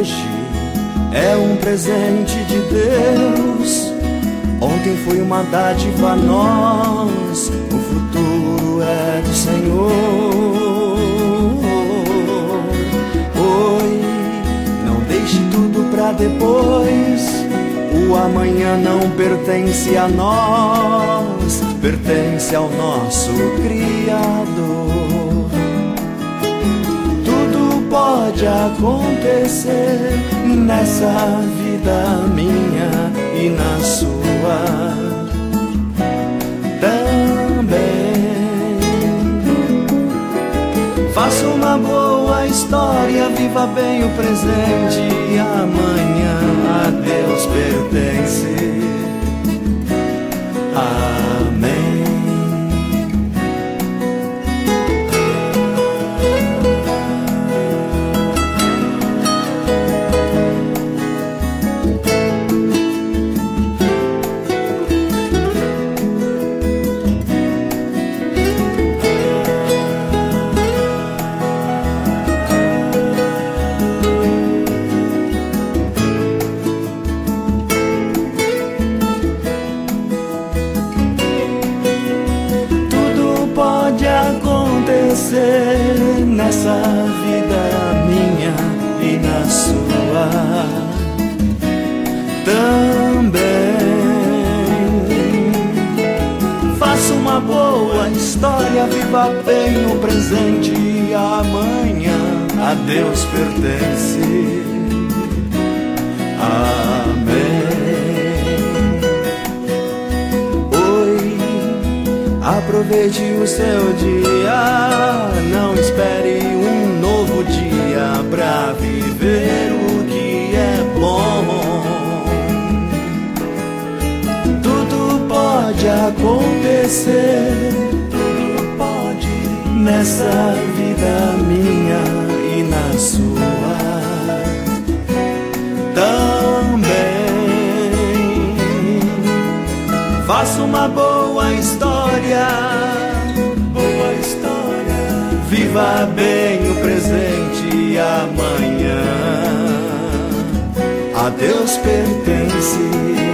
hoje é um presente de Deus. Ontem foi uma dádiva a nós, o futuro é do Senhor. Oi, não deixe tudo pra depois. O amanhã não pertence a nós, pertence ao nosso Criador. Tudo pode acontecer nessa vida minha e na sua também. Faça uma boa história, viva bem o presente e amanhã a Deus pertence. Amém. Nessa vida minha e na sua também. Faça uma boa história, viva bem o presente e amanhã a Deus pertence. Amém. Oi, aproveite o seu dia, não espere um novo dia pra viver o que é bom. Tudo pode acontecer, tudo pode nessa vida minha e na sua também. Faça uma boa história, viva bem o presente e amanhã a Deus pertence.